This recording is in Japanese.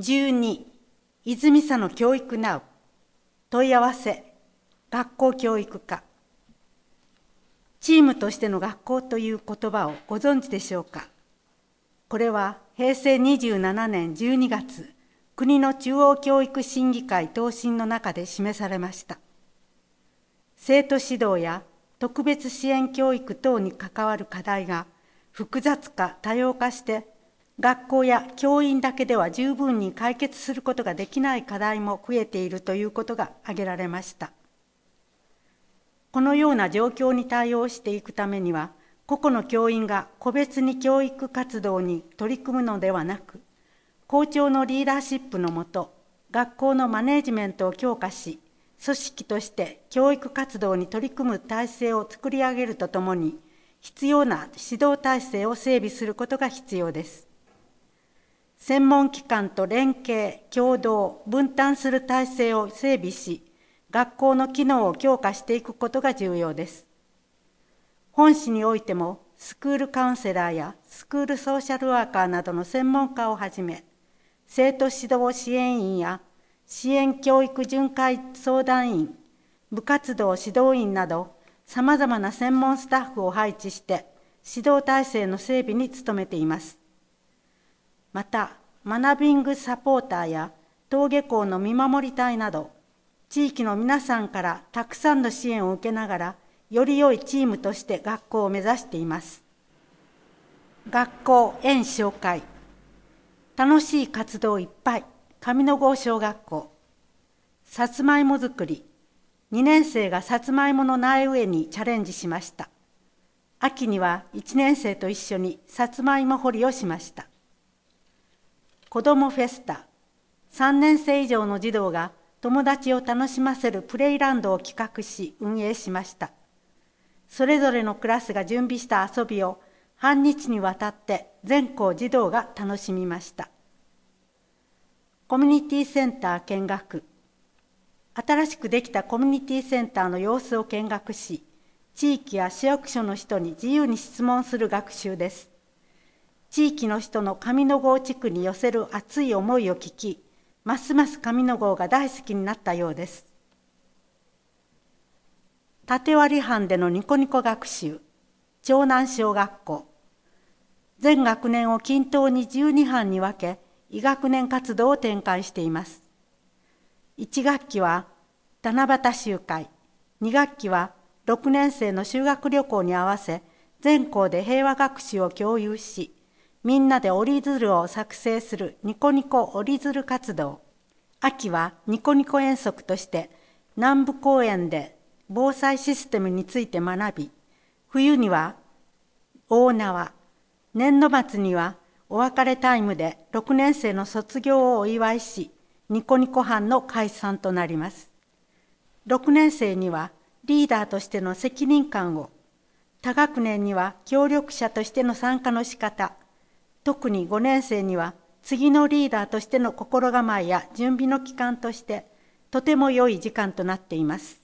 12、泉佐野教育ナウ。問い合わせ、学校教育課。チームとしての学校という言葉をご存知でしょうか。これは平成27年12月、国の中央教育審議会答申の中で示されました。生徒指導や特別支援教育等に関わる課題が複雑化・多様化して、学校や教員だけでは十分に解決することができない課題も増えているということが挙げられました。このような状況に対応していくためには、個々の教員が個別に教育活動に取り組むのではなく、校長のリーダーシップのもと、学校のマネジメントを強化し、組織として教育活動に取り組む体制を作り上げるとともに、必要な指導体制を整備することが必要です。専門機関と連携、協働、分担する体制を整備し、学校の機能を強化していくことが重要です。本市においても、スクールカウンセラーやスクールソーシャルワーカーなどの専門家をはじめ、生徒指導支援員や支援教育巡回相談員、部活動指導員など、さまざまな専門スタッフを配置して、指導体制の整備に努めています。また、学ビングサポーターや登下校の見守り隊など、地域の皆さんからたくさんの支援を受けながら、より良いチームとして学校を目指しています。学校園紹介。楽しい活動いっぱい、上野郷小学校。さつまいも作り。2年生がさつまいもの苗植えにチャレンジしました。秋には1年生と一緒にさつまいも掘りをしました。子どもフェスタ。3年生以上の児童が友達を楽しませるプレイランドを企画し運営しました。それぞれのクラスが準備した遊びを半日にわたって全校児童が楽しみました。コミュニティセンター見学。新しくできたコミュニティセンターの様子を見学し、地域や市役所の人に自由に質問する学習です。地域の人の上野郷地区に寄せる熱い思いを聞き、ますます上野郷が大好きになったようです。縦割り班でのニコニコ学習、長南小学校。全学年を均等に12班に分け、異学年活動を展開しています。1学期は七夕集会、2学期は6年生の修学旅行に合わせ、全校で平和学習を共有し、みんなで折り鶴を作成するニコニコ折り鶴活動。秋はニコニコ遠足として南部公園で防災システムについて学び、冬には大縄、年度末にはお別れタイムで6年生の卒業をお祝いし、ニコニコ班の解散となります。6年生にはリーダーとしての責任感を、他学年には協力者としての参加の仕方、特に5年生には次のリーダーとしての心構えや準備の期間としてとても良い時間となっています。